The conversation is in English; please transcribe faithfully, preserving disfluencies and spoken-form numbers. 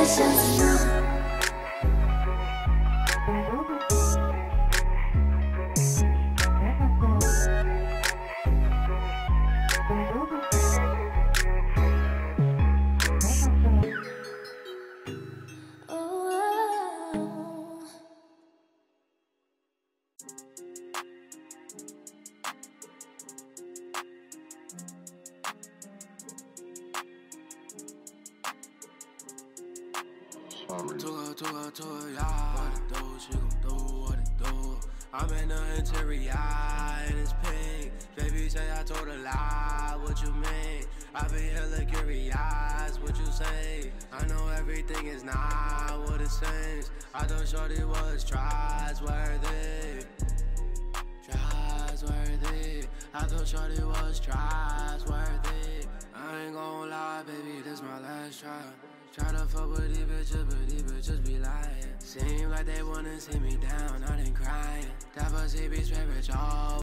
delicious. Took her, took her to a yacht. What it do, she gon' do what it do. I'm in the interior and it's pink. Baby say I told a lie, what you mean? I be hella curious, what you say? I know everything is not what it seems. I thought shorty was trustworthy, trustworthy. I thought shorty was trustworthy. I ain't gon' lie, baby, this my last try. Try to fuck with these bitches, but these bitches be lying. Seem like they wanna see me down, I done crying. That pussy be spiritual.